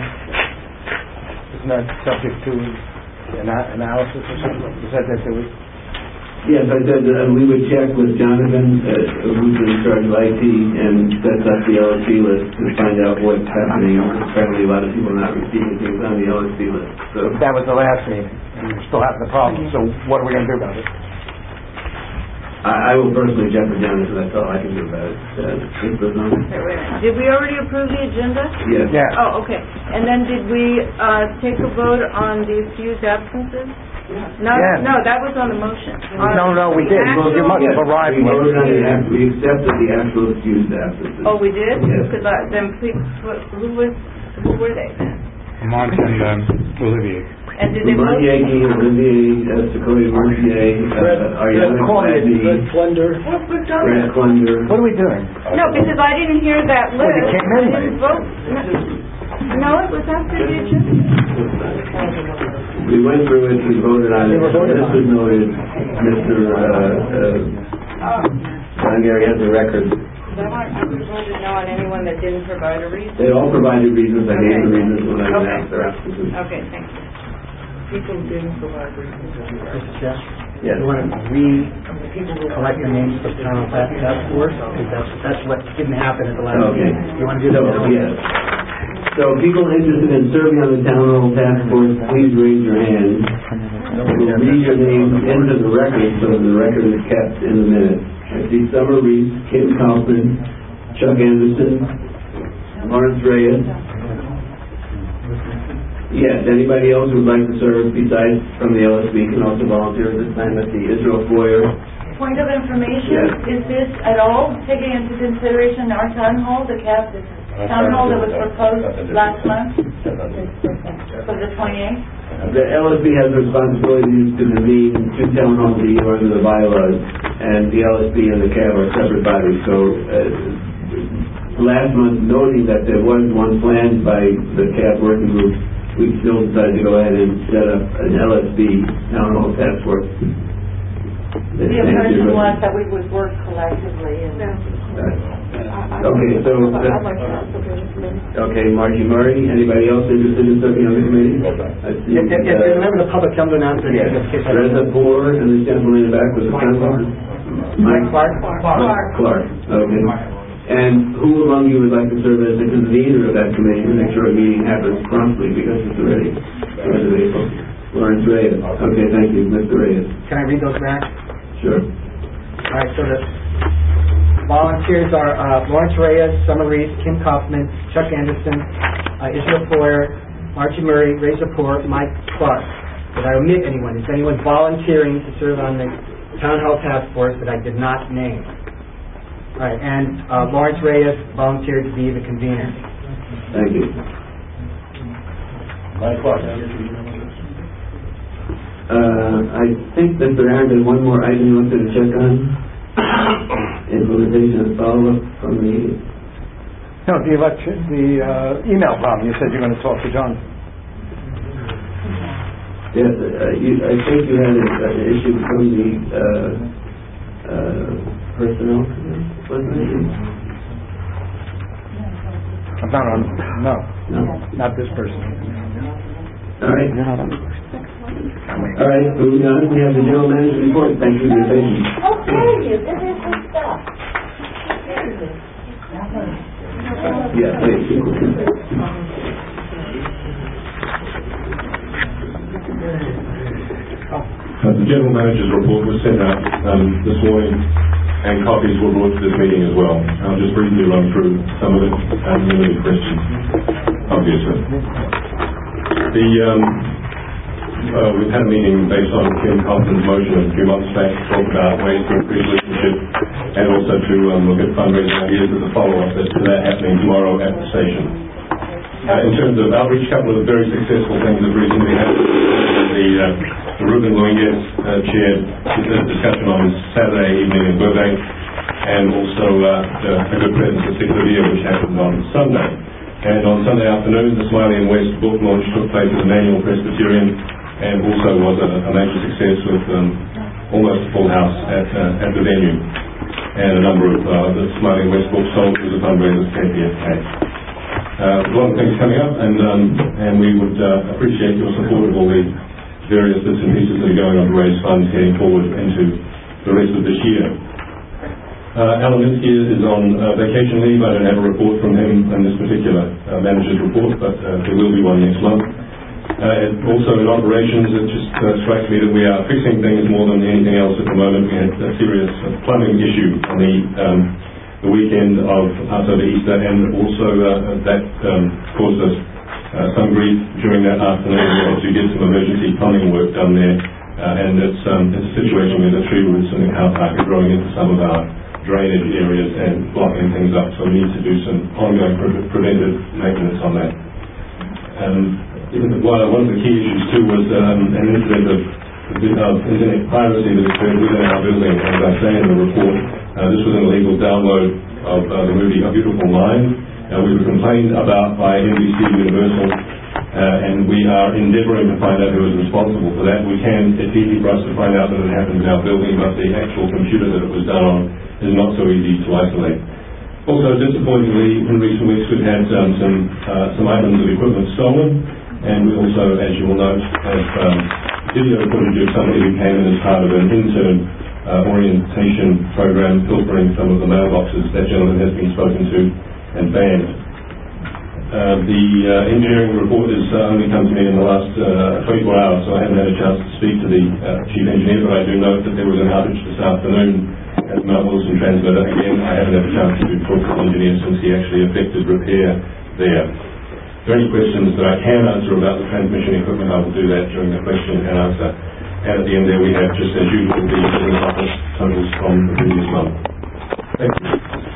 isn't that subject to ana- analysis or something? You said that there was, Yes, I said that we would check with Jonathan, uh, who's in charge of I T, and sets up the L S P list to find out what's happening. Apparently, a lot of people are not receiving things on the L S P list, so. That was the last meeting, and we're still having the problem, so what are we gonna do about it? I, I will personally check with Jonathan, that's all I can do about it. Uh, this was on- Okay, wait a minute. Did we already approve the agenda? Yes. Yeah. Oh, okay. And then did we, uh, take a vote on the excused absences? No, Yeah. no, that was on the motion. On No, no, we the did. Well, you actual- must have arrived We late. voted on the, act- we accepted the actual excused absences. Oh, we did? Yes. Because I, then please, what- who was, who were they then? March and um, Olivier. And did they vote? Martier, Olivier, uh, Sequoia Mercier, Fred, uh, Fred Ariana Corney, Gladney, Fred Flender. What, we've done Brad that. Klunder. What are we doing? No, because I didn't hear that Well, list. you came in I late. didn't vote. No, no, it was after the agenda. We went through it, we voted on it. They were voted on. This was noted, Mister uh, uh, John Gary has the record. I want, I would have voted no on anyone that didn't provide a reason. They all provided reasons, I gave the Okay. reasons when I Okay. announced their absences. Okay, thank you. People didn't provide reasons. Mister Chair, Yes. you want to re-collect the names for the town task task force? Because that's, that's what didn't happen at the last Okay. meeting. You want to do that? So, yes. So people interested in serving on the town hall task force, please raise your hand. We'll read your name into the record so the record is kept in the minutes. I see Summer Reese, Kim Kaufman, Chuck Anderson, Lawrence Reyes. Yes, anybody else who would like to serve besides from the L S B can also volunteer at this time. At the Israel Foyer. Point of information, Yes. is this at all taking into consideration our town hall, the cap, the town hall that was proposed last month for the twenty-eighth? The L S B has responsibilities to convene two town halls a year under the bylaws, and the L S B and the C A B are separate bodies. So, uh, last month, noting that there was one planned by the C A B working group, we still decided to go ahead and set up an L S B town hall task force. The impression was that we would work collectively and. Okay, so, uh, okay, Margie Murray, anybody else interested in serving on the committee? I see, If, if if you uh, remember the public, come to announce it. Yes, Reza Poor, and this gentleman in the back was a councilor. Mike Clark? Clark. Clark, okay. And who among you would like to serve as the convener of that committee to make sure a meeting happens promptly because it's already first of April? Lawrence Reyes. Okay, thank you, Mister Reyes. Can I read those back? Sure. All right, so the volunteers are uh, Lawrence Reyes, Summer Reese, Kim Kaufman, Chuck Anderson, uh, Israel Foyer, Margie Murray, Reza Poor, Mike Clark. Did I omit anyone? Is anyone volunteering to serve on the town hall task force that I did not name? All right, and uh, Lawrence Reyes volunteered to be the convener. Thank you. Mike Clark. Uh, I think Mister Aaron had one more item you wanted to check on. Implementation and follow-up from the... No, the election, the uh, email problem, you said you're going to talk to John. Yes, uh, you, I think you had an an issue from the uh, uh, personnel, wasn't it? I'm not on, no, No? not this person. All right. You're not on. All right, moving on, we have the general manager's report. Thank you for your patience. Okay, this is the stuff. Yes, please. Uh, The general manager's report was sent out um, this morning, and copies were brought to this meeting as well. I'll just briefly run through some of it and limited questions, obviously. The, um, uh, we've had a meeting based on Kim Kaufman's motion a few months back to talk about ways to increase listenership and also to um, look at fundraising ideas as a follow-up to that happening tomorrow at the station. Uh, in terms of outreach, a couple of very successful things that recently happened. The, uh, the Ruben Loinguez uh, chaired a discussion on Saturday evening in Burbank, and also uh, a good presence at Ciclavia, which happened on Sunday. And on Sunday afternoon, the Smiley and West book launch took place at Emmanuel Presbyterian, and also was a, a major success with um, almost a full house at, uh, at the venue. And a number of uh, the Smiley and West books sold to the fundraisers K P F K. Uh, a lot of things coming up, and um, and we would uh, appreciate your support of all the various bits and pieces that are going on to raise funds heading forward into the rest of this year. Uh, Alan Minsky is on uh, vacation leave. I don't have a report from him on this particular uh, manager's report, but uh, there will be one next month. Uh, and also in operations, it just uh, strikes me that we are fixing things more than anything else at the moment. We had a serious uh, plumbing issue on the um, the weekend of Passover Easter, and also uh, that um, caused us uh, some grief during that afternoon. We had to get some emergency plumbing work done there, uh, and it's, um, it's a situation where the tree roots in the car park are growing into some of our drainage areas and blocking things up, so we need to do some ongoing pre- preventive maintenance on that. Um, well, one of the key issues too was um, an incident of, of internet piracy that occurred within our building. As I say in the report, uh, this was an illegal download of uh, the movie A Beautiful Mind. Uh, we were complained about by N B C Universal, uh, and we are endeavouring to find out who is responsible for that. We can, it's easy for us to find out that it happened in our building, but the actual computer that it was done on is not so easy to isolate. Also, disappointingly, in recent weeks we've had um, some uh, some items of equipment stolen, and we also, as you will note, have um, video footage of somebody who came in as part of an intern uh, orientation program, pilfering some of the mailboxes. That gentleman has been spoken to and banned. Uh, the uh, engineering report has uh, only come to me in the last uh, twenty-four hours, so I haven't had a chance to speak to the uh, chief engineer, but I do note that there was an outage this afternoon at the Mount Wilson transmitter. Again, I haven't had a chance to talk to the engineer since he actually effected repair there. If there are any questions that I can answer about the transmission equipment, I will do that during the question and answer. And at the end there we have, just as usual, the business office totals from the previous month. Thank you.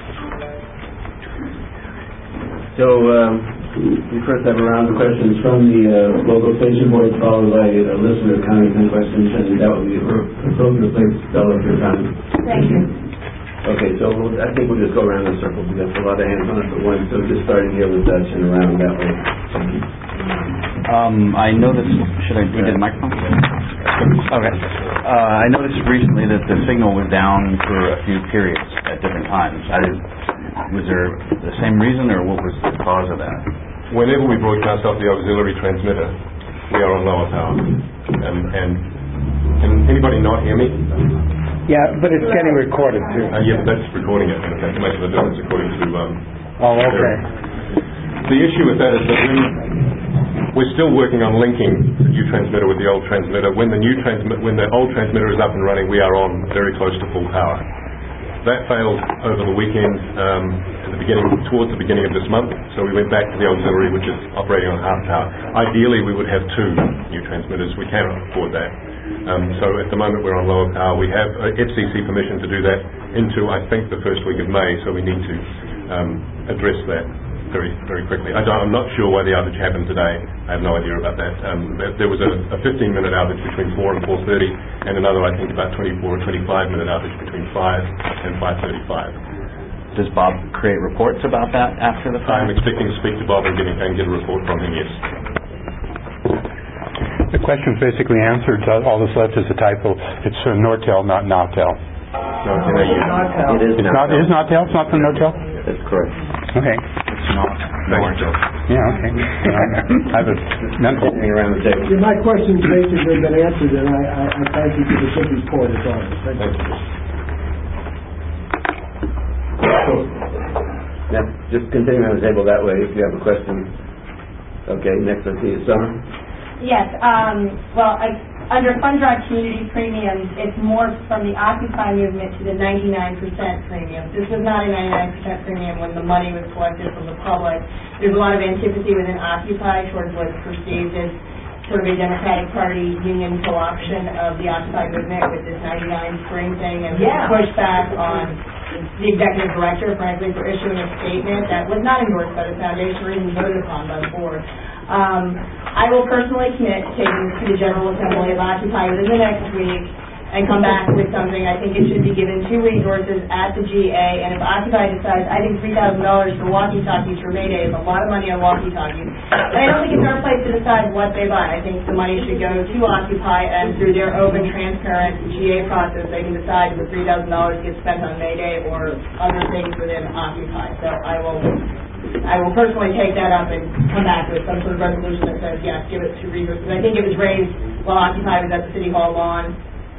So, um, we first have a round of questions from the uh, local station board, followed by a listener comments and questions, and that will be appropriate place to tell us your time. Thank you. Okay, so we'll, I think we'll just go around the circle. We've got a lot of hands on it, but one, so just starting here with Dutch and around that way. Thank you. Um, I noticed, should I do the microphone? Okay. Uh, I noticed recently that the signal was down for a few periods at different times. I didn't, was there the same reason, or what was the cause of that? Whenever we broadcast off the auxiliary transmitter, we are on lower power. Um, and can anybody not hear me? Yeah, but it's getting recorded too. Uh, yeah, but that's recording it, and it makes a difference according to... Um, oh, okay. The issue with that is that when we're still working on linking the new transmitter with the old transmitter. When the new transmit, when the old transmitter is up and running, we are on very close to full power. That failed over the weekend, um, at the beginning, towards the beginning of this month, so we went back to the auxiliary, which is operating on half power. Ideally, we would have two new transmitters. We cannot afford that. Um, so at the moment, we're on lower power. We have uh, F C C permission to do that into, I think, the first week of May, so we need to um, address that very, very quickly. I don't, I'm not sure why the outage happened today. I have no idea about that. Um, there was a fifteen-minute outage between four and four thirty, and another, I think, about twenty-four or twenty-five-minute outage between five and five thirty-five. Does Bob create reports about that after the fact? I'm expecting to speak to Bob and get, and get a report from him, yes. The question's basically answered. All that's left is a typo. It's uh, Nortel, not Nautel. No, it's N A U. It is It's not, it is Nautel? It's not from Nortel? That's correct. Okay. It's not Nortel. Yeah, okay. I have a mental thing around the table. Yeah, my question's basically been answered, and I, I, I thank you for the good report as always. Thank you. Now, just continue on the table that way if you have a question. Okay, next I see is Summer. Yes, um, well, I, under Fund Drive Community Premiums, it's morphed from the Occupy movement to the ninety-nine percent premium. This was not a ninety-nine percent premium when the money was collected from the public. There's a lot of antipathy within Occupy towards what's perceived as sort of a Democratic Party union co-option of the Occupy movement with this ninety-nine spring thing, and Yeah. pushback on the executive director, frankly, for issuing a statement that was not endorsed by the foundation or even voted upon by the board. Um, I will personally commit to taking this to the General Assembly of Occupy within the next week and come back with something. I think it should be given two resources at the G A, and if Occupy decides, I think three thousand dollars for walkie-talkies for May Day is a lot of money on walkie-talkies. But I don't think it's our place to decide what they buy. I think the money should go to Occupy, and through their open, transparent G A process, they can decide if the three thousand dollars gets spent on May Day or other things within Occupy. So I will I will personally take that up and come back with some sort of resolution that says, yes, give it to resources. I think it was raised while Occupy was at the City Hall lawn,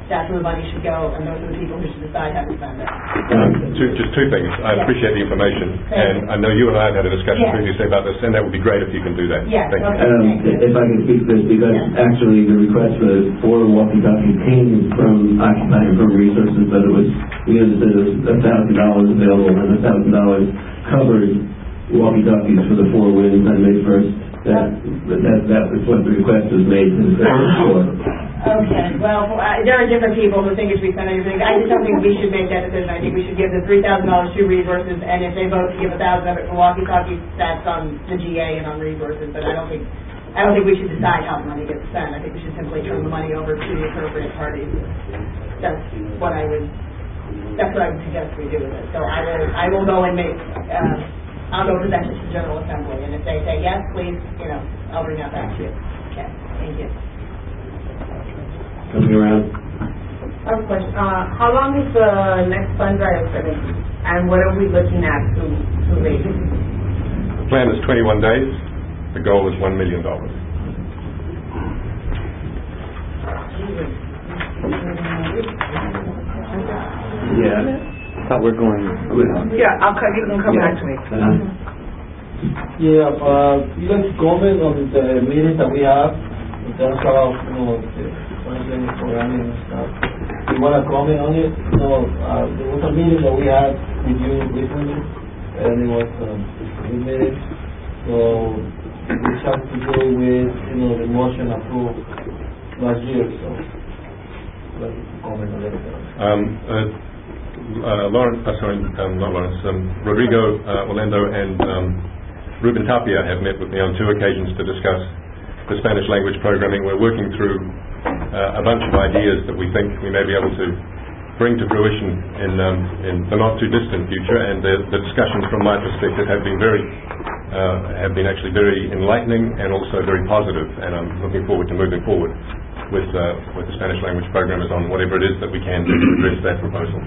that's where the money should go, and those are the people who should decide how to spend it. Um, two, just two things. I Yeah. appreciate the information, Thank and you. I know you and I have had a discussion Yeah. previously about this, and that would be great if you can do that. Yeah, Thank you. okay. Um, if I can speak to this, because actually the request for the four walkie-talkies came from Occupy Improved Resources, but it was, we understood it was a thousand dollars available, and a thousand dollars covered walkie-talkies for the four winds on May first. That, that, that was what the request was made to the for. Okay, well, uh, there are different people who think it should be spent on different things. I just don't think we should make that decision. I think we should give the three thousand dollars to resources, and if they vote to give a thousand of it for walkie-talkies, that's on the G A and on resources, but I don't think, I don't think we should decide how the money gets spent. I think we should simply turn the money over to the appropriate parties. That's what I would, that's what I would suggest we do with it. So I will, I will go and make, uh, I'll go present it to the General Assembly, and if they say yes, please, you know, I'll bring that back to you. Okay, thank you. Coming around. I have a question. Uh, how long is the next fund drive going to be? And what are we looking at to, to raise? The plan is twenty-one days. The goal is one million dollars. Yeah. Thought we're going. Yeah, I'll, cut- you can come back to me. Uh-huh. Yeah, uh, you guys comment on the meetings that we have in terms of, you know, the fundraising programming and stuff. You want to comment on it? You know, uh, there was a meeting that we had with you recently, and it was um, a good meeting. So, it has to do with, you know, the motion approved last year, so, let's comment on it. Um, uh, uh, Lawrence, uh, sorry, um, not Lawrence, um, Rodrigo uh, Orlando and um, Ruben Tapia have met with me on two occasions to discuss the Spanish language programming. We're working through uh, a bunch of ideas that we think we may be able to bring to fruition in, um, in the not too distant future, and the, the discussions from my perspective have been very, uh, have been actually very enlightening and also very positive, and I'm looking forward to moving forward with, uh, with the Spanish language programmers on whatever it is that we can do to address that proposal.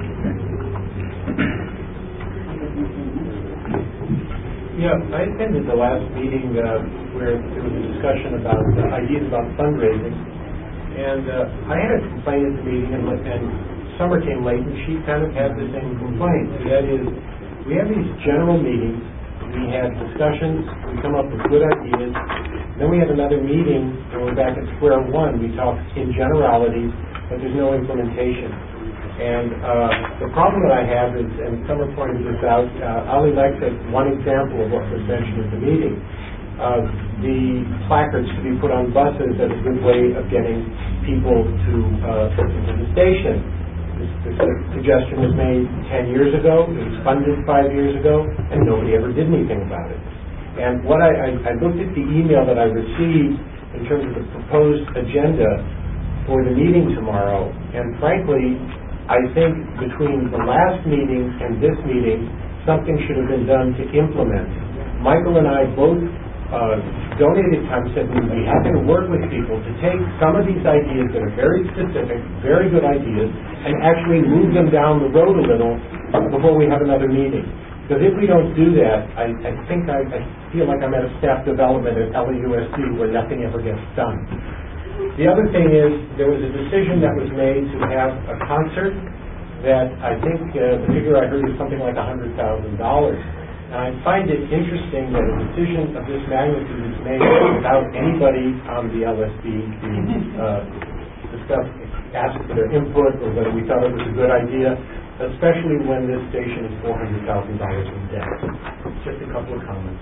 Yeah, I attended the last meeting uh, where there was a discussion about uh, ideas about fundraising, and uh, I had a complaint at the meeting, and, and Summer came late, and she kind of had the same complaint. And that is, we have these general meetings, we have discussions, we come up with good ideas, then we have another meeting, and we're back at square one. We talk in generalities, but there's no implementation. And uh, the problem that I have is, and Summer pointed this out, uh, Ali likes it, one example of what was mentioned at the meeting. Uh, the placards to be put on buses as a good way of getting people to uh, to the station. This, this suggestion was made ten years ago, it was funded five years ago, and nobody ever did anything about it. And what I, I, I looked at the email that I received in terms of the proposed agenda for the meeting tomorrow, and frankly, I think between the last meeting and this meeting, something should have been done to implement. Michael and I both uh, donated time, said we would be happy to work with people to take some of these ideas that are very specific, very good ideas, and actually move them down the road a little before we have another meeting. Because if we don't do that, I, I think I, I feel like I'm at a staff development at L A U S D where nothing ever gets done. The other thing is, there was a decision that was made to have a concert that I think, uh, the figure I heard is something like one hundred thousand dollars. And I find it interesting that a decision of this magnitude is made without anybody on the L S D being uh, discussed, asked for their input, or whether we thought it was a good idea, especially when this station is four hundred thousand dollars in debt. Just a couple of comments.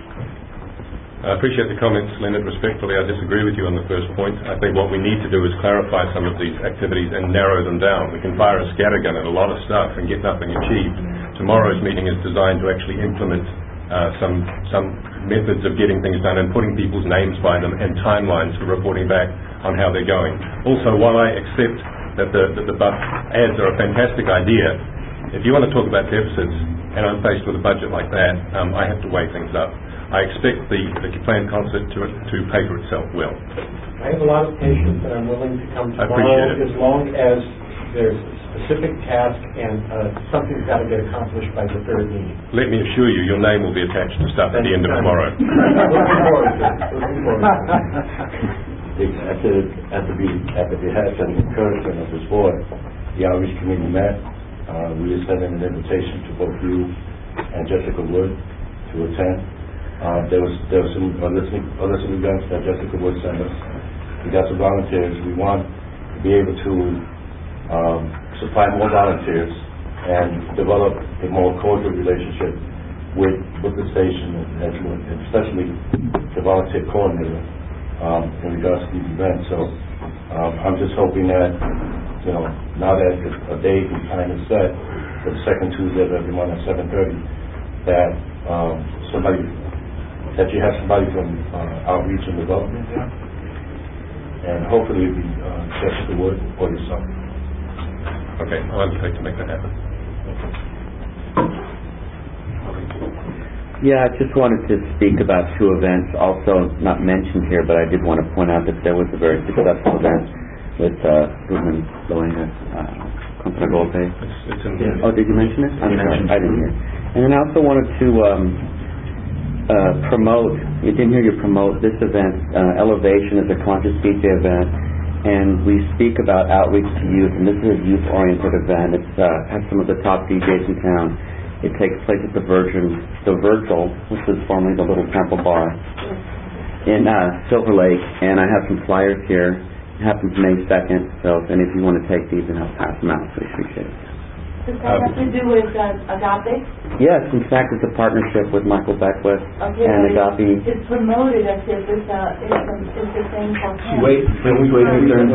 I appreciate the comments, Leonard. Respectfully, I disagree with you on the first point. I think what we need to do is clarify some of these activities and narrow them down. We can fire a scattergun at a lot of stuff and get nothing achieved. Tomorrow's meeting is designed to actually implement uh, some some methods of getting things done and putting people's names by them and timelines for reporting back on how they're going. Also, while I accept that the, that the bus ads are a fantastic idea, if you want to talk about deficits and I'm faced with a budget like that, um, I have to weigh things up. I expect the, the planned concert to, to pay for itself well. I have a lot of patience, and I'm willing to come I tomorrow appreciate it. as long as there's a specific task and uh, something's got to get accomplished by the third meeting. Let me assure you, your name will be attached to stuff at the end of tomorrow. Looking forward to it. Looking forward to it. the- after, after the, after the behest and encouragement of this board, the outreach committee met. Uh, we extended an invitation to both you and Jessica Wood to attend. Uh, there was, there was some other, other some events that Jessica Wood sent us. We got some volunteers. We want to be able to um, supply more volunteers and develop a more cordial relationship with, with the station, and, and especially the volunteer coordinator um, in regards to these events. So um, I'm just hoping that, you know, now that a date and time is set for the second Tuesday of every month at seven thirty, that um, somebody, that you have somebody from uh, outreach and development there, and hopefully it'll be uh, Jessica Wood or yourself. Okay, I'll undertake to make that happen. Yeah, I just wanted to speak about two events, also not mentioned here, but I did want to point out that there was a very successful event with uh, Ruben Loenga, uh, Contra Golpe. It's, it's in here. Oh, did you mention it? I'm sorry, I didn't hear. And then I also wanted to um, uh, promote, you didn't hear you promote this event, uh, Elevation is a conscious D J event, and we speak about outreach to youth, and this is a youth-oriented event. It uh, has some of the top D Js in town. It takes place at the Virgin, the Virgil, which was formerly the Little Temple Bar, in uh, Silver Lake, and I have some flyers here. It happens May second, so if any of you want to take these, and I'll pass them out, so I appreciate it. Does that have to do with uh, Agape? Yes, in fact, it's a partnership with Michael Beckwith Okay, and but Agape. it's promoted as if it's, uh, it's, the, it's the same for him. Wait, can we wait for turn?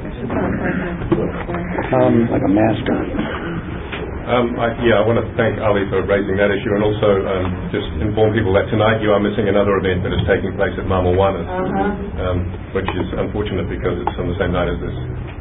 Um, like a master. Um, I, yeah, I want to thank Ali for raising that issue, and also um, just inform people that tonight you are missing another event that is taking place at Mama Juana's, Uh-huh. um, which is unfortunate because it's on the same night as this.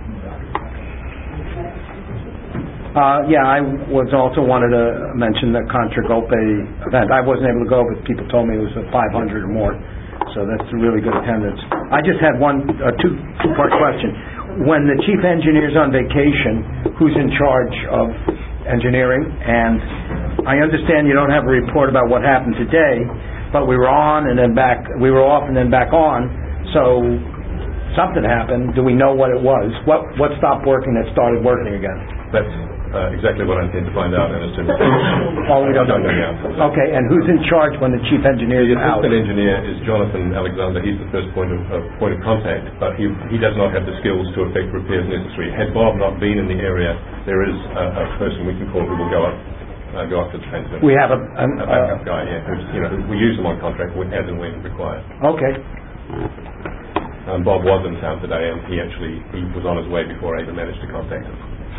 Uh, yeah, I was also wanted to mention the Contra Golpe event. I wasn't able to go, but people told me it was a five hundred or more, so that's a really good attendance. I just had one, uh, two, two-part question. When the chief engineer's on vacation, who's in charge of engineering? And I understand you don't have a report about what happened today, but we were on and then back, we were off and then back on, so something happened. Do we know what it was? What what stopped working that started working again? That's uh, exactly what I intend to find out, and as soon as Oh, we don't I know. don't know the answer. Okay, and who's in charge when the chief engineer The is out? assistant engineer is Jonathan Alexander. He's the first point of uh, point of contact, but he he does not have the skills to effect repairs necessary. Had Bob not been in the area, there is a, a person we can call who will go up uh, go up to the fence. We have a, an, a backup guy, yeah. Who's, you know, we use them on contract as and when required. Okay. Um, Bob was in town today, and he actually he was on his way before I even managed to contact him.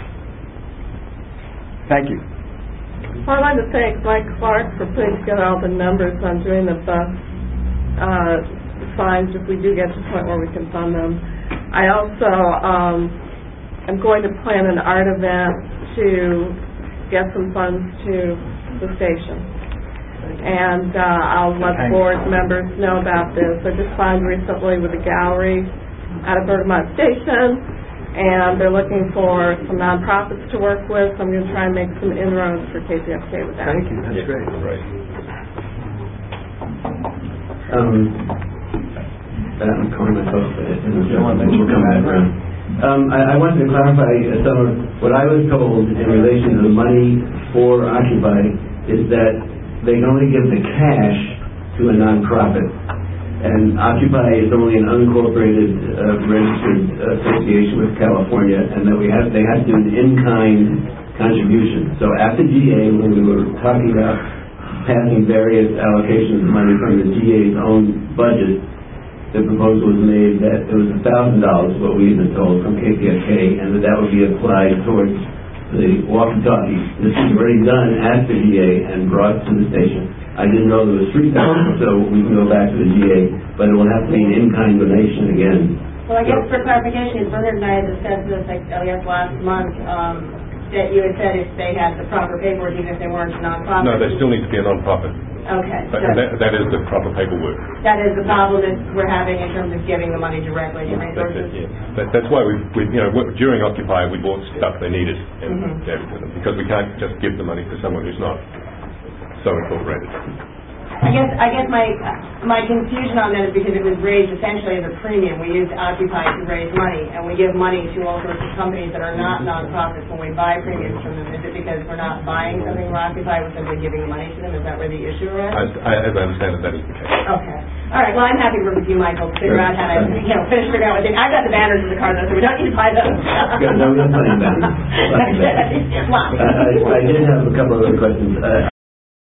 Thank you. Well, I'd like to thank Mike Clark for putting together all the numbers on doing the bus uh, signs if we do get to the point where we can fund them. I also um, am going to plan an art event to get some funds to the station. And uh, I'll let the board members know about this. I just signed recently with the gallery out of Bergamot Station, and they're looking for some nonprofits to work with, so I'm going to try and make some inroads for K P F K with that. Thank you. That's great. Right. Um, I'm calling myself, we'll come back around. Um, I, I wanted to clarify some of what I was told in relation to the money for Occupy is that they can only give the cash to a nonprofit. And Occupy is only an unincorporated uh, registered association with California, and that we have they have to do an in-kind contribution. So at the G A, when we were talking about passing various allocations of money from the G A's own budget, the proposal was made that it was a thousand dollars, what we've been told from K P F K, and that that would be applied towards the walkie-talkies. This is already done at the G A and brought to the station. I didn't know there was three thousand, so we can go back to the G A, but it will have to be an in-kind donation again. Well, I guess for clarification, Bernard and I had discussed this, like, I guess last month, um, that you had said if they had the proper paperwork, even if they weren't a nonprofit. No, they still need to be a non-profit. Okay. But so that, that is the proper paperwork. that is the problem that we're having in terms of giving the money directly to That's resources. it, yeah. That, that's why we, we, you know, during Occupy we bought stuff they needed and Mhm. gave it to them, because we can't just give the money to someone who's not so incorporated. I guess, I guess my, my confusion on that is because it was raised essentially as a premium. We use Occupy to raise money, and we give money to all sorts of companies that are not nonprofits when we buy premiums from them. Is it because we're not buying something from Occupy, we're simply giving money to them? Is that where the issue is? As I as I understand it, that is the case. Okay. All right, well, I'm happy to work with you, Michael, to figure out how to, you know, finish figuring out what they, I've got the banners in the car, though, so we don't need to buy those. Yeah, no, we don't play banners. Okay. Lots. I I- I did have a couple of other questions. Uh,